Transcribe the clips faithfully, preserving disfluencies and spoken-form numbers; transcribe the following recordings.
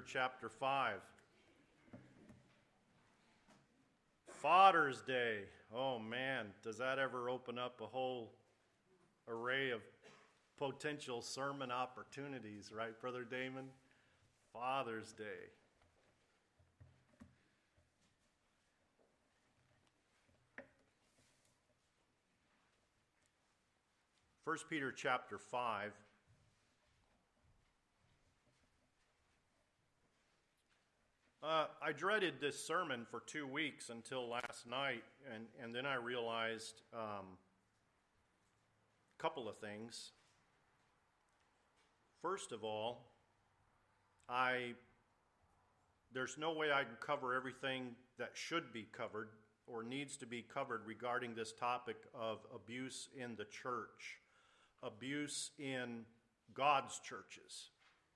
chapter five. Father's Day. Oh man, does that ever open up a whole array of potential sermon opportunities, right, Brother Damon? Father's Day. First Peter chapter five. Uh, I dreaded this sermon for two weeks until last night, and, and then I realized um, a couple of things. First of all, I there's no way I can cover everything that should be covered or needs to be covered regarding this topic of abuse in the church, abuse in God's churches.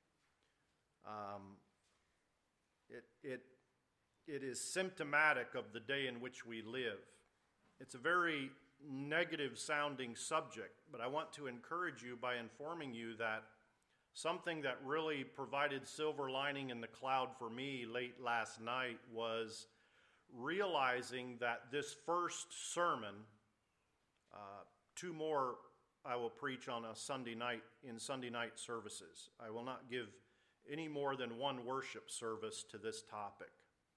Um, It, it, it is symptomatic of the day in which we live. It's a very negative-sounding subject, but I want to encourage you by informing you that something that really provided silver lining in the cloud for me late last night was realizing that this first sermon, uh, two more I will preach on a Sunday night in Sunday night services. I will not give any more than one worship service to this topic.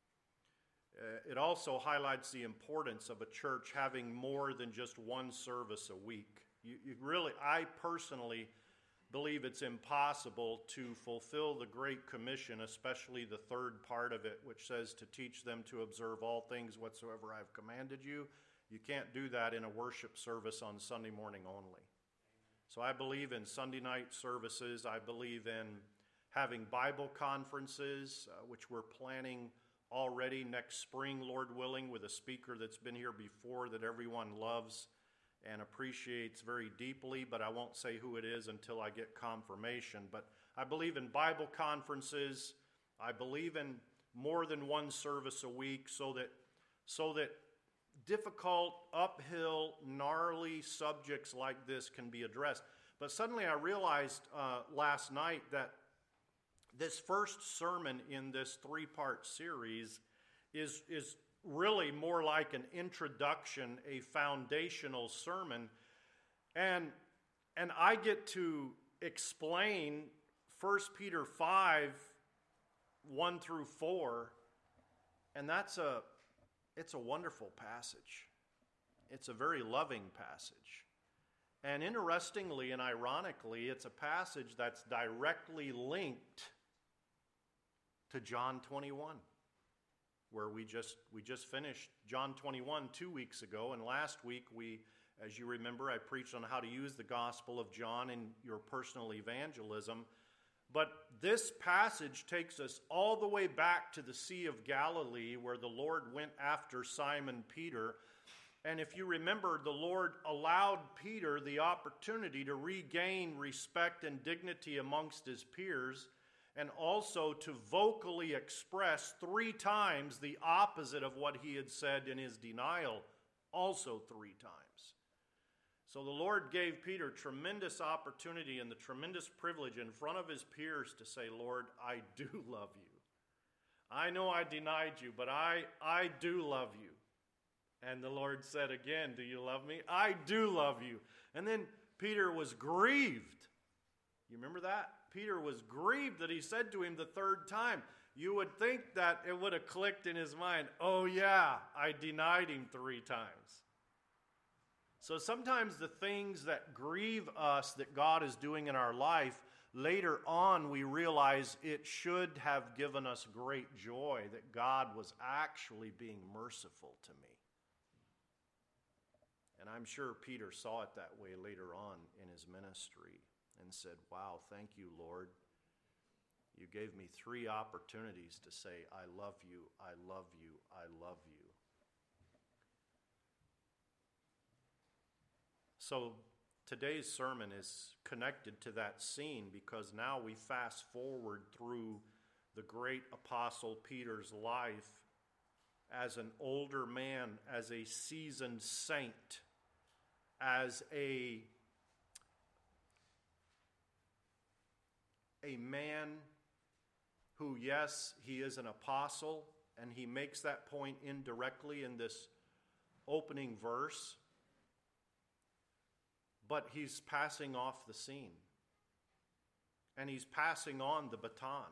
Uh, it also highlights the importance of a church having more than just one service a week. You, you really, I personally believe it's impossible to fulfill the Great Commission, especially the third part of it, which says to teach them to observe all things whatsoever I have commanded you. You can't do that in a worship service on Sunday morning only. So I believe in Sunday night services. I believe in having Bible conferences, uh, which we're planning already next spring, Lord willing, with a speaker that's been here before that everyone loves and appreciates very deeply, but I won't say who it is until I get confirmation. But I believe in Bible conferences. I believe in more than one service a week so that, so that difficult, uphill, gnarly subjects like this can be addressed. But suddenly I realized uh, last night that this first sermon in this three-part series is, is really more like an introduction, a foundational sermon. And, and I get to explain First Peter five, one through four, and that's a, it's a wonderful passage. It's a very loving passage. And interestingly and ironically, it's a passage that's directly linked to John twenty-one, where we just we just finished John twenty-one two weeks ago, and last week we, as you remember, I preached on how to use the Gospel of John in your personal evangelism. But this passage takes us all the way back to the Sea of Galilee, where the Lord went after Simon Peter. And if you remember, the Lord allowed Peter the opportunity to regain respect and dignity amongst his peers, and also to vocally express three times the opposite of what he had said in his denial, also three times. So the Lord gave Peter tremendous opportunity and the tremendous privilege in front of his peers to say, Lord, I do love you. I know I denied you, but I, I do love you. And the Lord said again, do you love me? I do love you. And then Peter was grieved. You remember that? Peter was grieved that he said to him the third time. You would think that it would have clicked in his mind, oh yeah, I denied him three times. So sometimes the things that grieve us that God is doing in our life, later on we realize it should have given us great joy that God was actually being merciful to me. And I'm sure Peter saw it that way later on in his ministry and said, wow, thank you, Lord. You gave me three opportunities to say, I love you, I love you, I love you. So today's sermon is connected to that scene because now we fast forward through the great apostle Peter's life as an older man, as a seasoned saint, as a a man who, yes, he is an apostle, and he makes that point indirectly in this opening verse, but he's passing off the scene. And he's passing on the baton.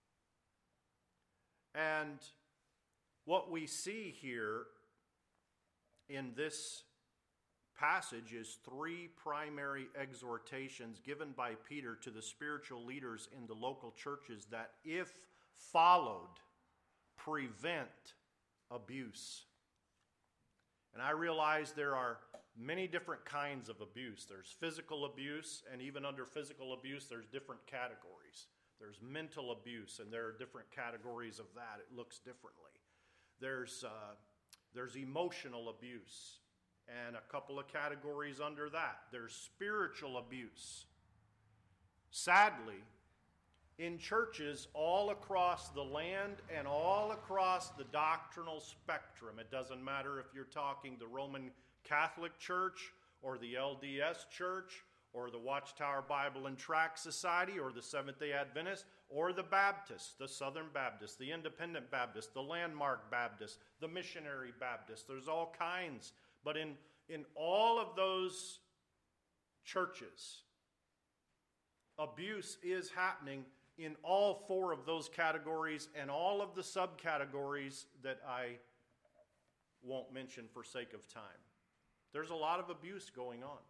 And what we see here in this passage is three primary exhortations given by Peter to the spiritual leaders in the local churches that, if followed, prevent abuse. And I realize there are many different kinds of abuse. There's physical abuse, and even under physical abuse, there's different categories. There's mental abuse, and there are different categories of that. It looks differently. There's, uh, there's emotional abuse, and a couple of categories under that. There's spiritual abuse. Sadly, in churches all across the land and all across the doctrinal spectrum, it doesn't matter if you're talking the Roman Catholic Church or the L D S Church or the Watchtower Bible and Tract Society or the Seventh-day Adventist or the Baptists, the Southern Baptists, the Independent Baptists, the Landmark Baptists, the Missionary Baptists. There's all kinds. But in, in all of those churches, abuse is happening in all four of those categories and all of the subcategories that I won't mention for sake of time. There's a lot of abuse going on.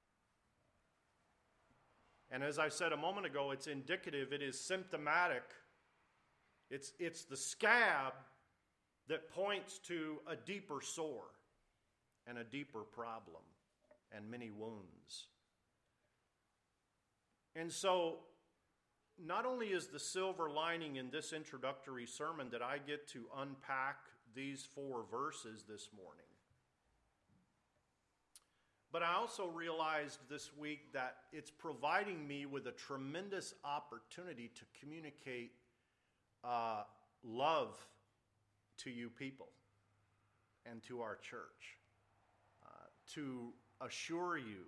And as I said a moment ago, it's indicative, it is symptomatic. It's, it's the scab that points to a deeper sore and a deeper problem and many wounds. And so, not only is the silver lining in this introductory sermon that I get to unpack these four verses this morning, but I also realized this week that it's providing me with a tremendous opportunity to communicate uh, love to you people and to our church, uh, to assure you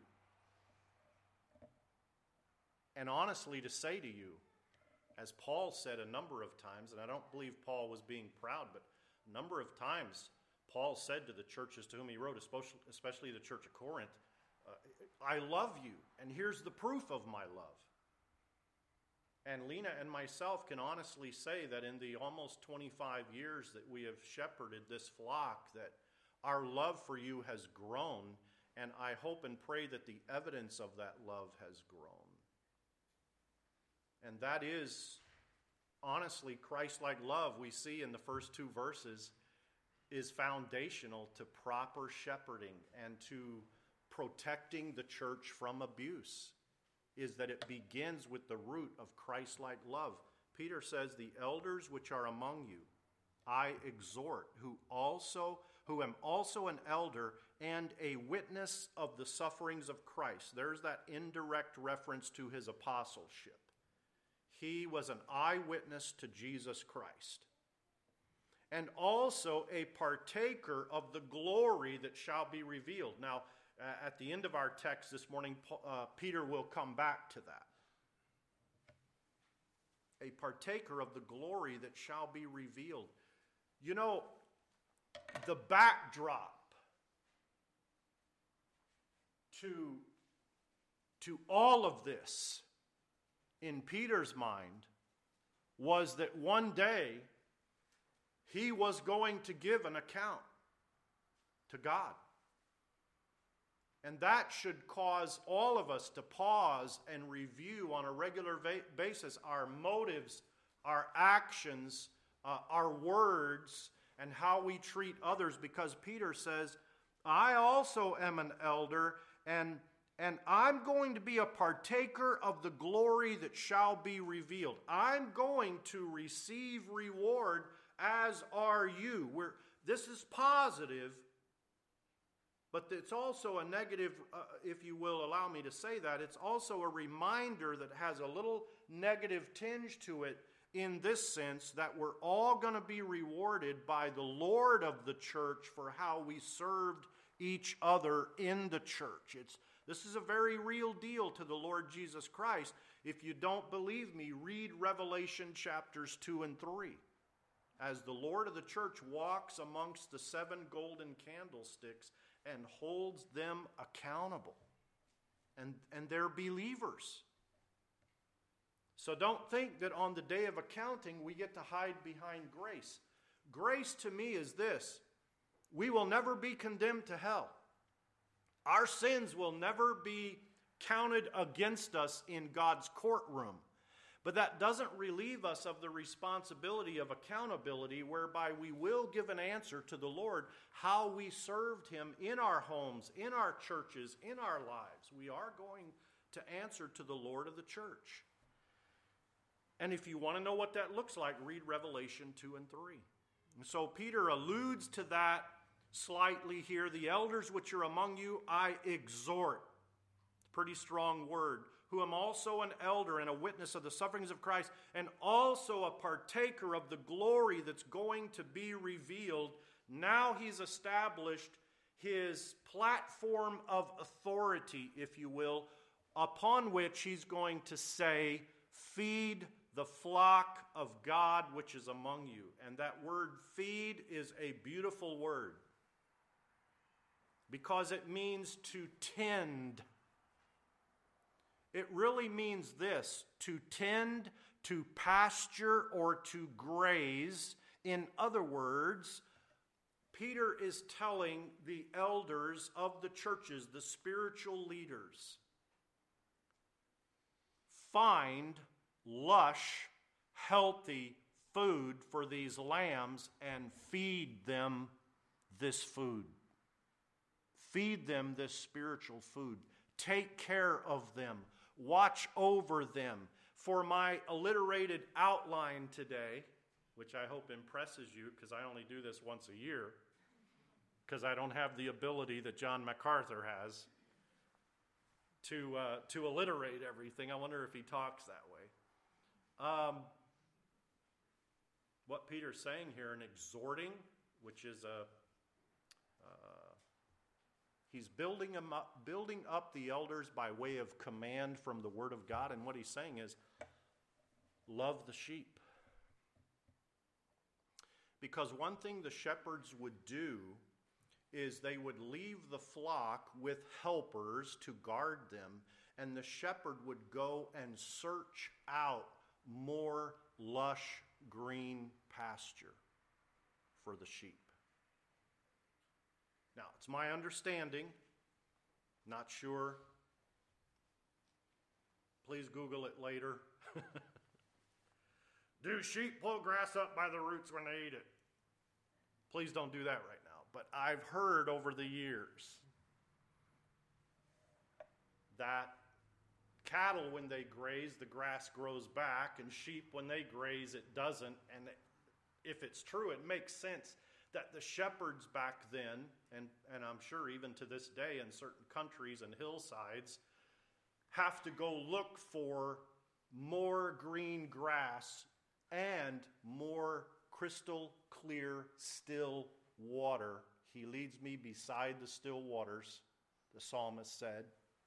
and honestly to say to you, as Paul said a number of times, and I don't believe Paul was being proud, but a number of times Paul said to the churches to whom he wrote, especially the church of Corinth, uh, I love you, and here's the proof of my love. And Lena and myself can honestly say that in the almost twenty-five years that we have shepherded this flock, that our love for you has grown, and I hope and pray that the evidence of that love has grown. And that is, honestly, Christ-like love we see in the first two verses is foundational to proper shepherding and to protecting the church from abuse, is that it begins with the root of Christ-like love. Peter says, the elders which are among you, I exhort, who also, who am also an elder and a witness of the sufferings of Christ. There's that indirect reference to his apostleship. He was an eyewitness to Jesus Christ, and also a partaker of the glory that shall be revealed. Now, uh, at the end of our text this morning, uh, Peter will come back to that. A partaker of the glory that shall be revealed. You know, the backdrop to, to all of this in Peter's mind was that one day he was going to give an account to God. And that should cause all of us to pause and review on a regular va- basis our motives, our actions, uh, our words, and how we treat others, because Peter says, I also am an elder, and And I'm going to be a partaker of the glory that shall be revealed. I'm going to receive reward, as are you. We're, this is positive, but it's also a negative, uh, if you will allow me to say that. It's also a reminder that has a little negative tinge to it, in this sense that we're all going to be rewarded by the Lord of the church for how we served each other in the church. It's This is a very real deal to the Lord Jesus Christ. If you don't believe me, read Revelation chapters two and three. As the Lord of the church walks amongst the seven golden candlesticks and holds them accountable. And, and they're believers. So don't think that on the day of accounting we get to hide behind grace. Grace to me is this: we will never be condemned to hell. Our sins will never be counted against us in God's courtroom. But that doesn't relieve us of the responsibility of accountability, whereby we will give an answer to the Lord how we served Him in our homes, in our churches, in our lives. We are going to answer to the Lord of the church. And if you want to know what that looks like, read Revelation two and three. And so Peter alludes to that slightly here. The elders which are among you, I exhort. Pretty strong word. Who am also an elder and a witness of the sufferings of Christ, and also a partaker of the glory that's going to be revealed. Now he's established his platform of authority, if you will, upon which he's going to say, feed the flock of God which is among you. And that word feed is a beautiful word, because it means to tend. It really means this: to tend, to pasture, or to graze. In other words, Peter is telling the elders of the churches, the spiritual leaders, find lush, healthy food for these lambs and feed them this food. Feed them this spiritual food. Take care of them. Watch over them. For my alliterated outline today, which I hope impresses you, because I only do this once a year, because I don't have the ability that John MacArthur has to uh, to alliterate everything. I wonder if he talks that way. Um, what Peter's saying here in exhorting, which is a He's building them up, building up the elders by way of command from the Word of God. And what he's saying is, love the sheep. Because one thing the shepherds would do is they would leave the flock with helpers to guard them. And the shepherd would go and search out more lush green pasture for the sheep. Now, it's my understanding, not sure. Please Google it later. Do sheep pull grass up by the roots when they eat it? Please don't do that right now. But I've heard over the years that cattle, when they graze, the grass grows back, and sheep, when they graze, it doesn't. And if it's true, it makes sense that the shepherds back then, and, and I'm sure even to this day in certain countries and hillsides, have to go look for more green grass and more crystal clear, still water. He leads me beside the still waters, the psalmist said.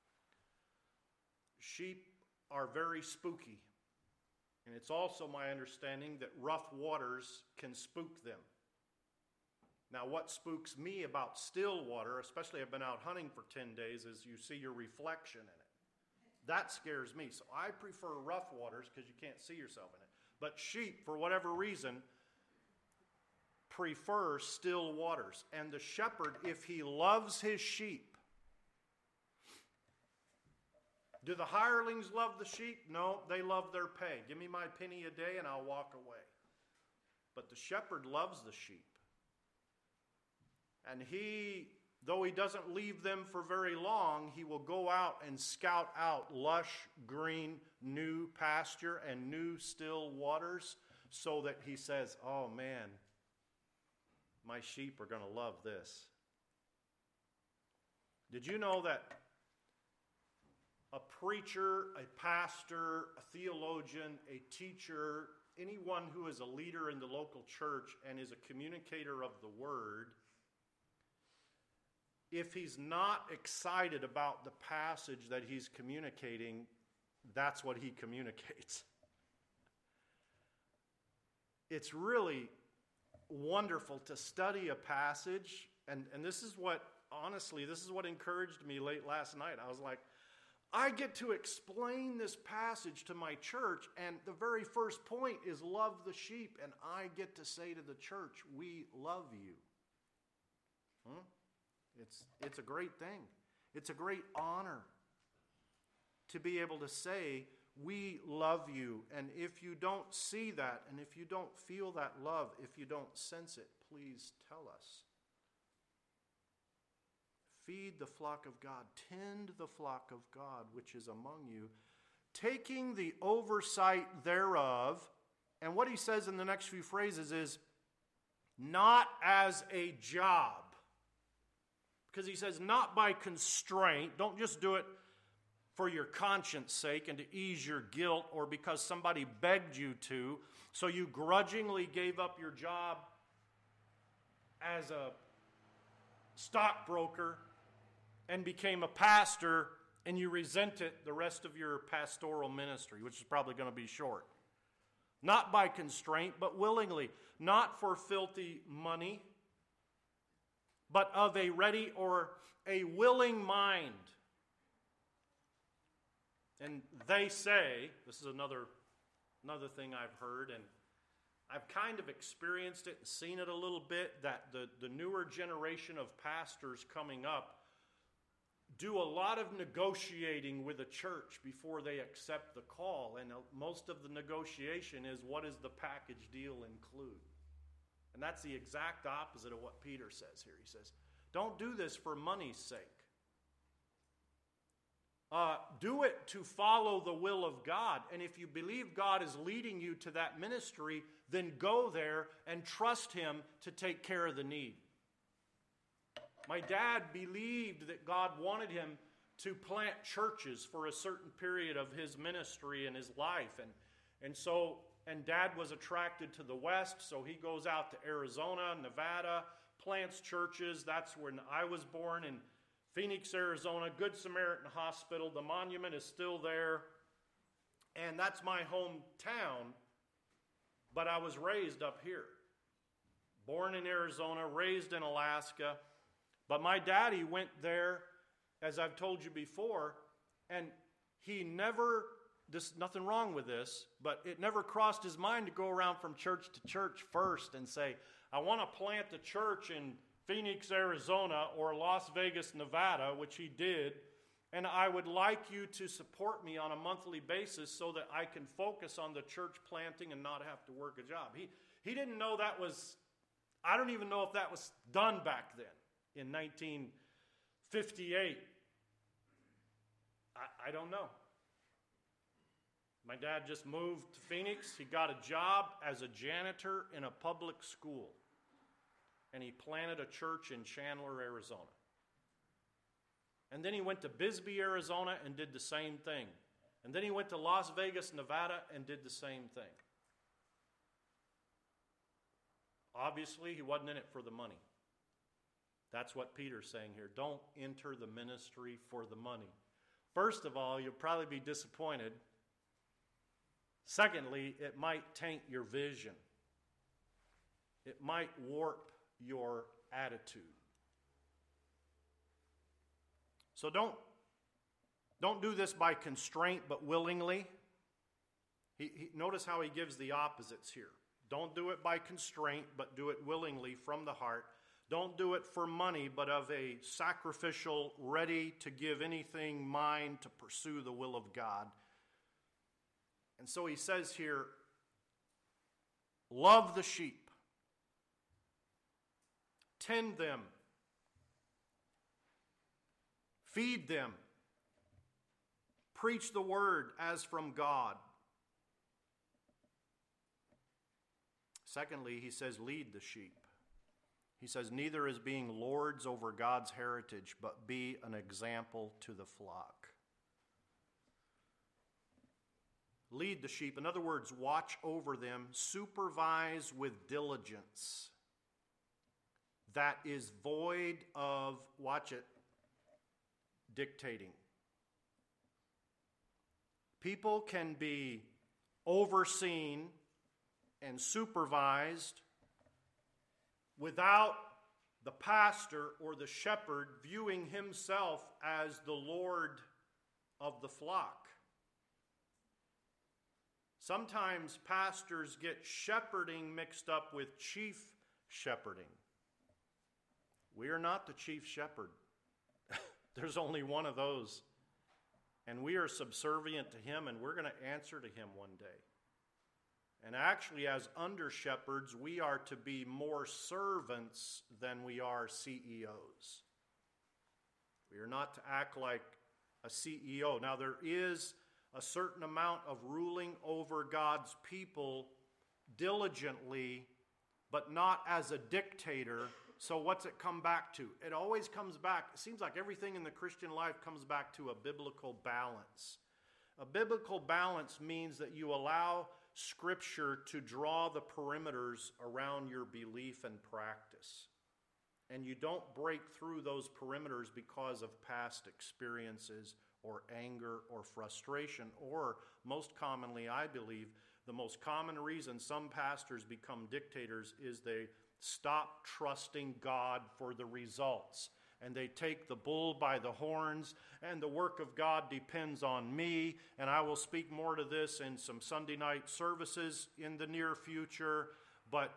Sheep are very spooky. And it's also my understanding that rough waters can spook them. Now, what spooks me about still water, especially I've been out hunting for ten days, is you see your reflection in it. That scares me. So I prefer rough waters because you can't see yourself in it. But sheep, for whatever reason, prefer still waters. And the shepherd, if he loves his sheep, do the hirelings love the sheep? No, they love their pay. Give me my penny a day and I'll walk away. But the shepherd loves the sheep. And he, though he doesn't leave them for very long, he will go out and scout out lush, green, new pasture and new still waters, so that he says, oh man, my sheep are going to love this. Did you know that a preacher, a pastor, a theologian, a teacher, anyone who is a leader in the local church and is a communicator of the word, if he's not excited about the passage that he's communicating, that's what he communicates. It's really wonderful to study a passage, and, and this is what, honestly, this is what encouraged me late last night. I was like, I get to explain this passage to my church, and the very first point is love the sheep, and I get to say to the church, we love you. Hmm? It's, it's a great thing. It's a great honor to be able to say, we love you. And if you don't see that, and if you don't feel that love, if you don't sense it, please tell us. Feed the flock of God. Tend the flock of God, which is among you, taking the oversight thereof. And what he says in the next few phrases is, not as a job. Because he says, not by constraint. Don't just do it for your conscience sake and to ease your guilt or because somebody begged you to. So you grudgingly gave up your job as a stockbroker and became a pastor, and you resent it the rest of your pastoral ministry, which is probably going to be short. Not by constraint, but willingly. Not for filthy money, but of a ready or a willing mind. And they say, this is another, another thing I've heard, and I've kind of experienced it and seen it a little bit, that the, the newer generation of pastors coming up do a lot of negotiating with a church before they accept the call. And most of the negotiation is, what does the package deal include? And that's the exact opposite of what Peter says here. He says, don't do this for money's sake. Uh, do it to follow the will of God. And if you believe God is leading you to that ministry, then go there and trust Him to take care of the need. My dad believed that God wanted him to plant churches for a certain period of his ministry and his life. And, and so, and Dad was attracted to the West, so he goes out to Arizona, Nevada, plants churches. That's when I was born, in Phoenix, Arizona, Good Samaritan Hospital. The monument is still there. And that's my hometown, but I was raised up here. Born in Arizona, raised in Alaska. But my daddy went there, as I've told you before, and he never, there's nothing wrong with this, but it never crossed his mind to go around from church to church first and say, I want to plant a church in Phoenix, Arizona, or Las Vegas, Nevada, which he did, and I would like you to support me on a monthly basis so that I can focus on the church planting and not have to work a job. He, he didn't know that was, I don't even know if that was done back then. In nineteen fifty-eight, I, I don't know. My dad just moved to Phoenix. He got a job as a janitor in a public school. And he planted a church in Chandler, Arizona. And then he went to Bisbee, Arizona and did the same thing. And then he went to Las Vegas, Nevada and did the same thing. Obviously, he wasn't in it for the money. That's what Peter's saying here. Don't enter the ministry for the money. First of all, you'll probably be disappointed. Secondly, it might taint your vision. It might warp your attitude. So don't, don't do this by constraint, but willingly. He, he, notice how he gives the opposites here. Don't do it by constraint, but do it willingly from the heart. Don't do it for money, but of a sacrificial, ready to give anything mind to pursue the will of God. And so he says here, love the sheep. Tend them. Feed them. Preach the word as from God. Secondly, he says, lead the sheep. He says, neither as being lords over God's heritage, but be an example to the flock. Lead the sheep. In other words, watch over them. Supervise with diligence. That is void of, watch it, dictating. People can be overseen and supervised without the pastor or the shepherd viewing himself as the Lord of the flock. Sometimes pastors get shepherding mixed up with chief shepherding. We are not the chief shepherd. There's only one of those. And we are subservient to him, and we're going to answer to him one day. And actually, as under-shepherds, we are to be more servants than we are C E Os. We are not to act like a C E O. Now, there is a certain amount of ruling over God's people diligently, but not as a dictator. So what's it come back to? It always comes back, it seems like everything in the Christian life comes back to a biblical balance. A biblical balance means that you allow Scripture to draw the perimeters around your belief and practice. And you don't break through those perimeters because of past experiences or anger or frustration, or most commonly, I believe, the most common reason some pastors become dictators is they stop trusting God for the results. And they take the bull by the horns, and the work of God depends on me. And I will speak more to this in some Sunday night services in the near future. But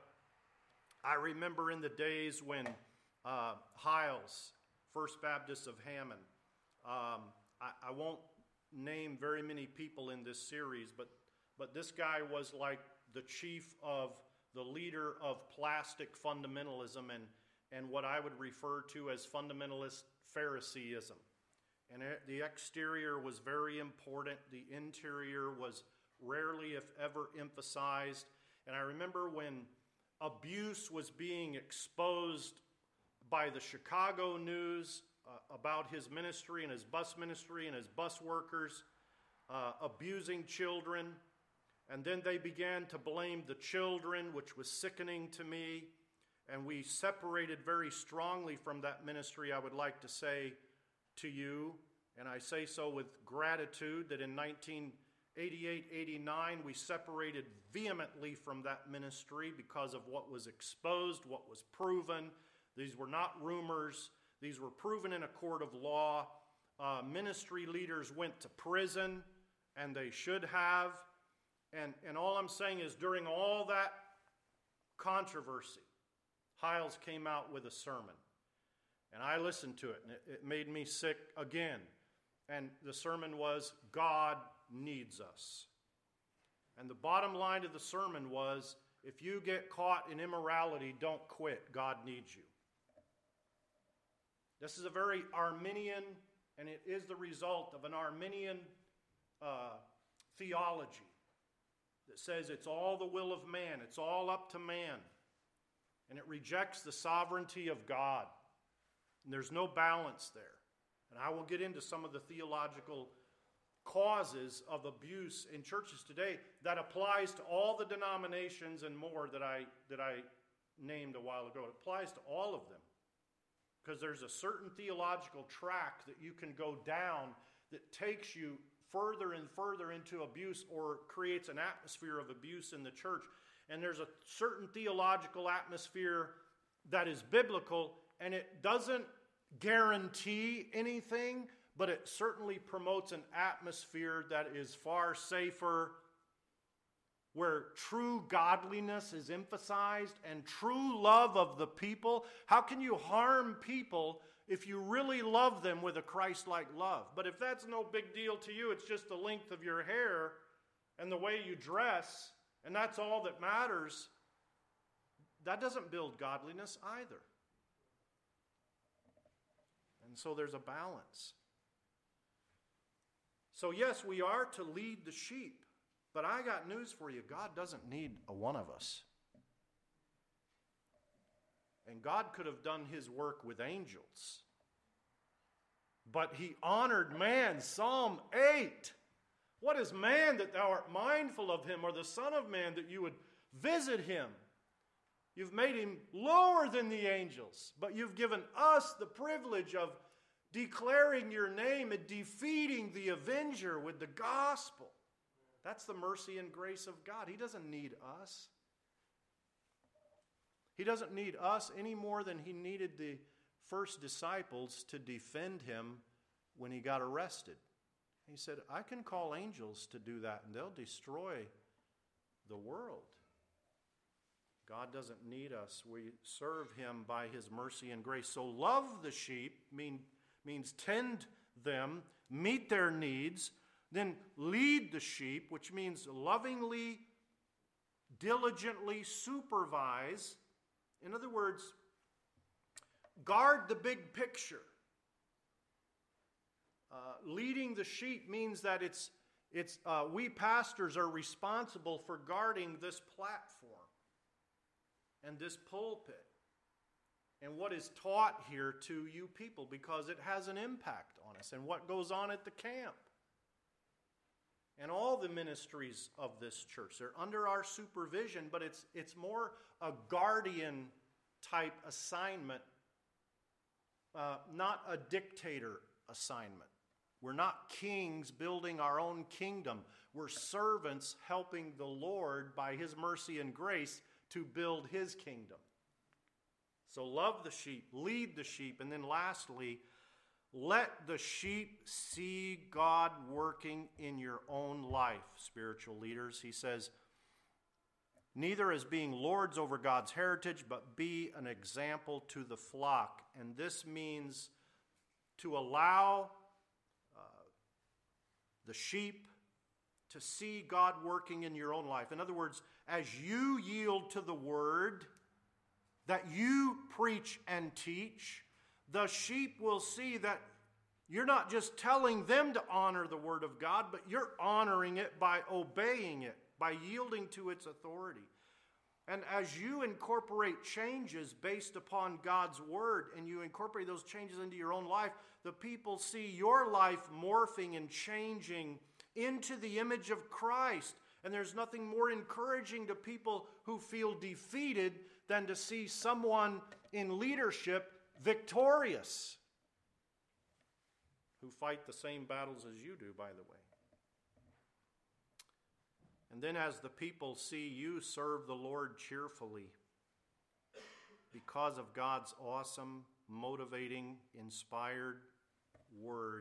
I remember in the days when uh, Hiles, First Baptist of Hammond, um, I, I won't name very many people in this series, but, but this guy was like the chief of the leader of plastic fundamentalism and, and what I would refer to as fundamentalist Phariseeism. And it, the exterior was very important. The interior was rarely, if ever, emphasized. And I remember when abuse was being exposed by the Chicago News uh, about his ministry and his bus ministry and his bus workers uh, abusing children. And then they began to blame the children, which was sickening to me. And we separated very strongly from that ministry, I would like to say to you. And I say so with gratitude that in nineteen eighty-eight eighty-nine we separated vehemently from that ministry because of what was exposed, what was proven. These were not rumors. These were proven in a court of law. Uh, ministry leaders went to prison, and they should have. And, and all I'm saying is during all that controversy, Hiles came out with a sermon. And I listened to it, and it, it made me sick again. And the sermon was, God needs us. And the bottom line of the sermon was, if you get caught in immorality, don't quit. God needs you. This is a very Arminian, and it is the result of an Arminian uh, theology that says it's all the will of man, it's all up to man, and it rejects the sovereignty of God. And there's no balance there. And I will get into some of the theological causes of abuse in churches today that applies to all the denominations and more that I that I named a while ago. It applies to all of them. Because there's a certain theological track that you can go down that takes you further and further into abuse or creates an atmosphere of abuse in the church. And there's a certain theological atmosphere that is biblical, and it doesn't guarantee anything, but it certainly promotes an atmosphere that is far safer, where true godliness is emphasized and true love of the people. How can you harm people if you really love them with a Christ-like love? But if that's no big deal to you, it's just the length of your hair and the way you dress, and that's all that matters, that doesn't build godliness either. And so there's a balance. So yes, we are to lead the sheep. But I got news for you. God doesn't need a one of us. And God could have done his work with angels. But he honored man. Psalm eight. What is man that thou art mindful of him, or the son of man that you would visit him? You've made him lower than the angels, but you've given us the privilege of declaring your name and defeating the avenger with the gospel. That's the mercy and grace of God. He doesn't need us. He doesn't need us any more than he needed the first disciples to defend him when he got arrested. He said, I can call angels to do that, and they'll destroy the world. God doesn't need us. We serve him by his mercy and grace. So love the sheep mean, means tend them, meet their needs, then lead the sheep, which means lovingly, diligently supervise. In other words, guard the big picture. Uh, leading the sheep means that it's, it's uh, we pastors are responsible for guarding this platform and this pulpit and what is taught here to you people, because it has an impact on us and what goes on at the camp. And all the ministries of this church, they're under our supervision, but it's, it's more a guardian type assignment, uh, not a dictator assignment. We're not kings building our own kingdom. We're servants helping the Lord by his mercy and grace to build his kingdom. So love the sheep, lead the sheep, and then lastly, let the sheep see God working in your own life, spiritual leaders. He says, neither as being lords over God's heritage, but be an example to the flock. And this means to allow uh, the sheep to see God working in your own life. In other words, as you yield to the word that you preach and teach, the sheep will see that you're not just telling them to honor the word of God, but you're honoring it by obeying it, by yielding to its authority. And as you incorporate changes based upon God's word, and you incorporate those changes into your own life, the people see your life morphing and changing into the image of Christ. And there's nothing more encouraging to people who feel defeated than to see someone in leadership victorious, who fight the same battles as you do, by the way. And then as the people see you serve the Lord cheerfully because of God's awesome, motivating, inspired word,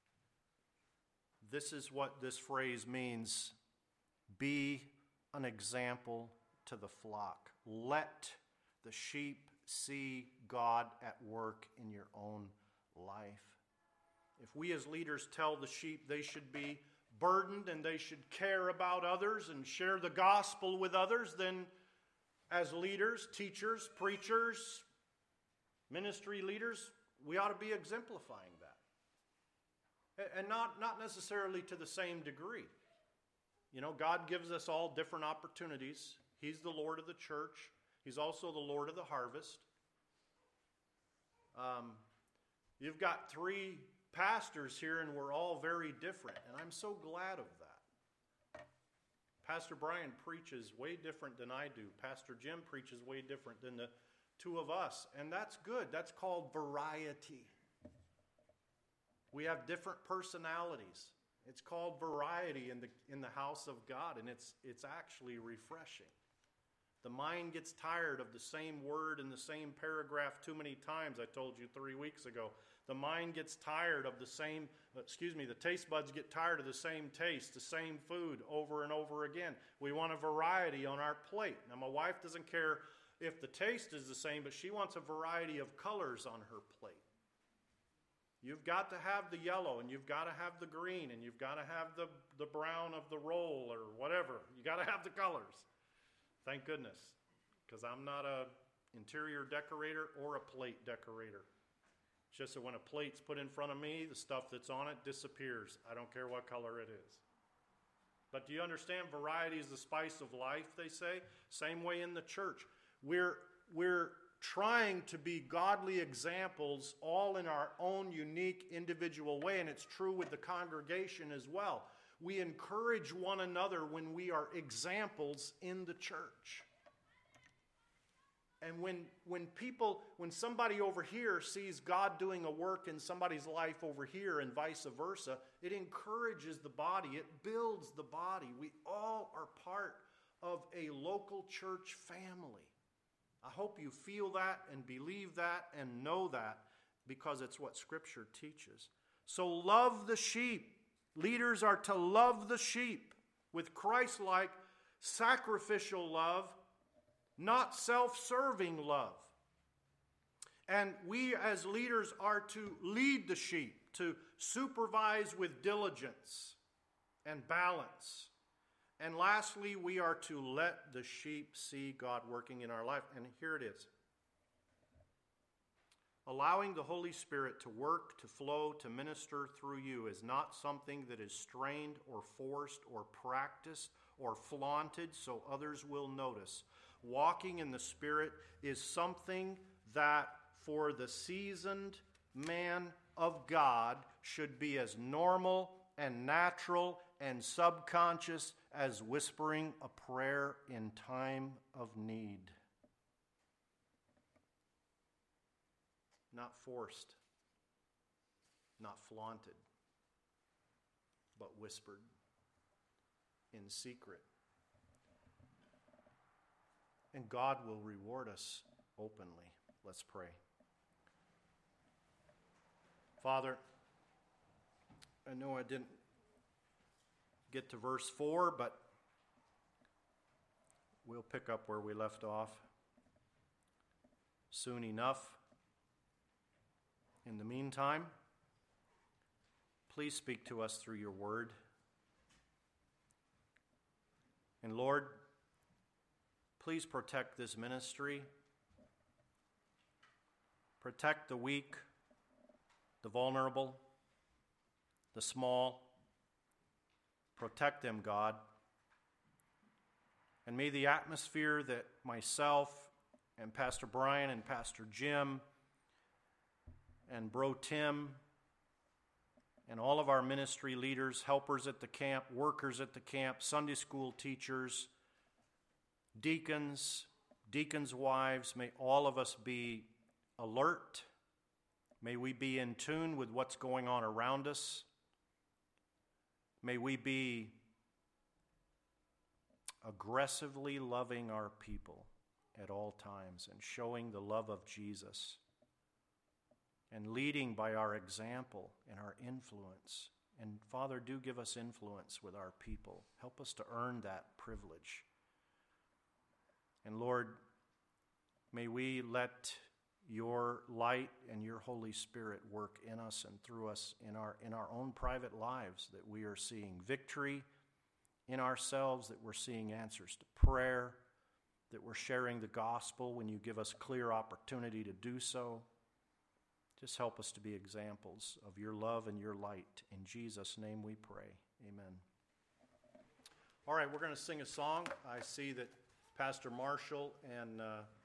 this is what this phrase means: be an example to the flock. Let the sheep see God at work in your own life. If we as leaders tell the sheep they should be burdened and they should care about others and share the gospel with others, then as leaders, teachers, preachers, ministry leaders, we ought to be exemplifying that. And not, not necessarily to the same degree. You know, God gives us all different opportunities. He's the Lord of the church. He's also the Lord of the harvest. Um, you've got three pastors here, and we're all very different, and I'm so glad of that. Pastor Brian preaches way different than I do. Pastor Jim preaches way different than the two of us, and that's good. That's called variety. We have different personalities. It's called variety in the in the house of God, and it's it's actually refreshing. The mind gets tired of the same word in the same paragraph too many times. I told you three weeks ago. The mind gets tired of the same, excuse me, the taste buds get tired of the same taste, the same food over and over again. We want a variety on our plate. Now, my wife doesn't care if the taste is the same, but she wants a variety of colors on her plate. You've got to have the yellow, and you've got to have the green, and you've got to have the, the brown of the roll or whatever. You got to have the colors. Thank goodness, because I'm not an interior decorator or a plate decorator. It's just that when a plate's put in front of me, the stuff that's on it disappears. I don't care what color it is. But do you understand? Variety is the spice of life, they say. Same way in the church. We're, we're trying to be godly examples all in our own unique individual way, and it's true with the congregation as well. We encourage one another when we are examples in the church. And when, when people, when somebody over here sees God doing a work in somebody's life over here and vice versa, it encourages the body. It builds the body. We all are part of a local church family. I hope you feel that and believe that and know that, because it's what Scripture teaches. So love the sheep. Leaders are to love the sheep with Christ-like sacrificial love, not self-serving love. And we as leaders are to lead the sheep, to supervise with diligence and balance. And lastly, we are to let the sheep see God working in our life. And here it is. Allowing the Holy Spirit to work, to flow, to minister through you is not something that is strained or forced or practiced or flaunted so others will notice. Walking in the Spirit is something that for the seasoned man of God should be as normal and natural and subconscious as whispering a prayer in time of need. Not forced, not flaunted, but whispered in secret. And God will reward us openly. Let's pray. Father, I know I didn't get to verse four, but we'll pick up where we left off soon enough. In the meantime, please speak to us through your word. And Lord, please protect this ministry. Protect the weak, the vulnerable, the small. Protect them, God. And may the atmosphere that myself and Pastor Brian and Pastor Jim and Bro Tim and all of our ministry leaders, helpers at the camp, workers at the camp, Sunday school teachers, deacons, deacons' wives, may all of us be alert. May we be in tune with what's going on around us. May we be aggressively loving our people at all times and showing the love of Jesus and leading by our example and our influence. And Father, do give us influence with our people. Help us to earn that privilege. And Lord, may we let your light and your Holy Spirit work in us and through us in our in our own private lives, that we are seeing victory in ourselves, that we're seeing answers to prayer, that we're sharing the gospel when you give us clear opportunity to do so. Just help us to be examples of your love and your light. In Jesus' name we pray. Amen. All right, we're going to sing a song. I see that Pastor Marshall and uh,